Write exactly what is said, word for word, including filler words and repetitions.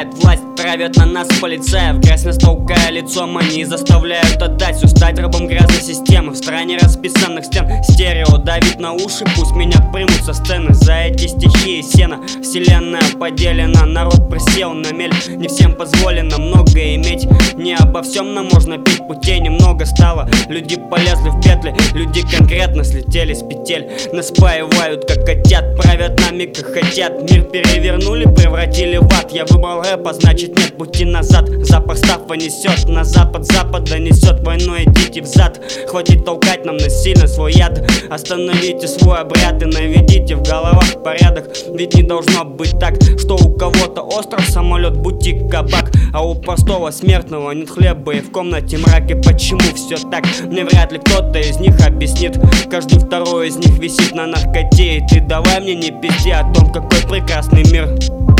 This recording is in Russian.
управляет власть, травят на нас полицаев, грязь растолкая лицом, они заставляют отдать все, стать рабом грязной системы. В стране расписанных стен стерео давит на уши, пусть меня примут со сцены за эти стихи и сена. Вселенная поделена, народ присел на мель, не всем позволено много иметь, не обо всем нам можно пить, путей немного стало, люди полезли в петли, люди конкретно слетели с петель. Нас поевают как котят, правят нами как хотят, мир перевернули, превратили в ад. Я выбрал рэп, а значит нет пути назад. Запах стафа несет на запад, запада несет войной, идите взад. Хватит толкать нам насильно свой яд, остановите свой обряд и наведите в головах порядок. Ведь не должно быть так, что у кого-то остров, самолет, бутик, кабак, а у простого смертного нет хлеба и в комнате мрак. И почему все так, мне вряд ли кто-то из них объяснит. Каждый второй из них висит на наркоте, и ты давай мне не пизди о том, какой прекрасный мир.